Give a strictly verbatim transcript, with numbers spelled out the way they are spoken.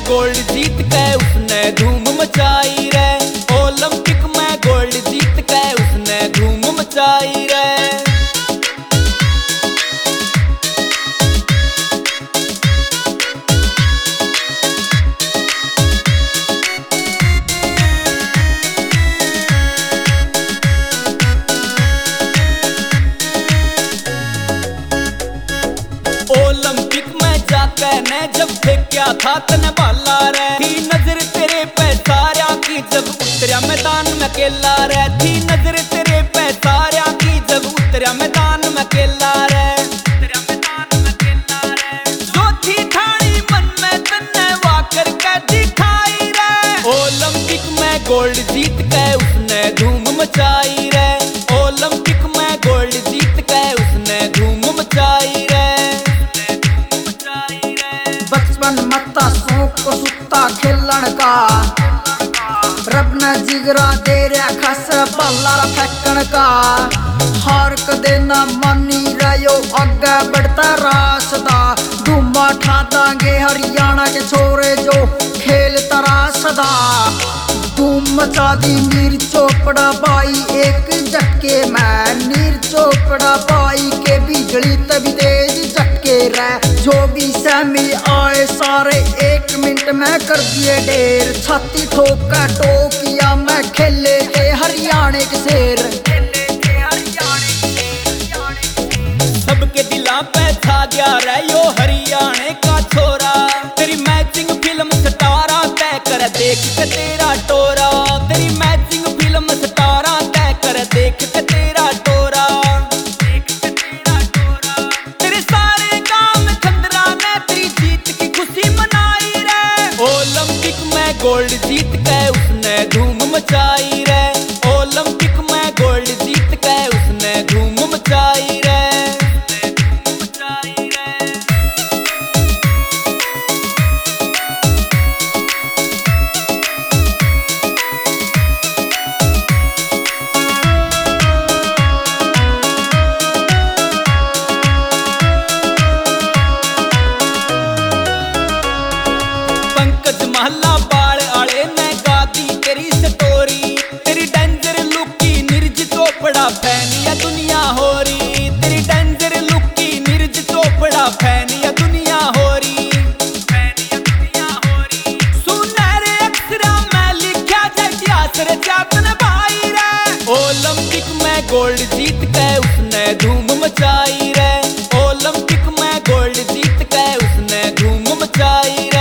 Gold जीत के उसने धूम मचाई रे। ओलंपिक में गोल्ड जीत के उसने धूम मचाई रे। ओलंपिक में जाके ने जब फेंका था तने बाला रे। थी नजर तेरे पे सारा की जब उतरा मैदान में अकेला रे। थी नजर तेरे पे सारा की जब उतरा मैदान में अकेला रे। उतरा मैदान में अकेला रे। जो थी ठानी मन में तन्ने वा करके दिखाई रे। ओलंपिक में गोल्ड जीत के उसने धूम मचाई रे। ओलंपिक में गोल्ड जीत के उसने धूम मचाई रे। बचपन मत्ता शौक को सुत्ता खेलन का। रब ने जिगरा दे रहा खस बल्ला फेंकन का। हार कदे ना मानी रहो आगे बढ़ता रास्ता। धूमा ठा दांगे हरियाणा के छोरे जो खेलता रास्ता। धूम मचा दी नीर चोपड़ा बाई एक झटके में। नीर चोपड़ा बाई के बिजली तभी तेज झटके रहे। जो भी सहमी आए सारे एक मिनट में कर दिए ढेर। छाती ठोका टोकिया में खेले थे हरियाणा के शेर। सबके दिला पे छा गया रे यो हरियाणा का छोरा। तेरी मैचिंग फिल्म सतारा तय कर देख के तेरा टोरा। तेरी मैचिंग फिल्म सतारा तय कर देख के तेरा टोरा। देख के तेरा टोरा। तेरे सारे काम चंद्रा ने तेरी जीत की खुशी मनाई रे। ओलंपिक में गोल्ड जीत के उसने धूम मचाई रे। ओलंपिक में गोल्ड जीत के उसने धूम मचाई रे। महला बाल आले ने गादी तेरी स्टोरी। तेरी डेंजर लुक की निर्ज चोपड़ा फैन या दुनिया हो रही। तेरी डेंजर लुक की निर्ज चोपड़ा फैन या दुनिया हो रही। फैन या दुनिया हो रही। सुनहरे अक्षरा में लिखा जाए इतिहास रे जातन भाई रे। ओलंपिक में गोल्ड जीत के उसने धूम मचाई रे। ओलंपिक में गोल्ड जीत के उसने धूम मचाई रे।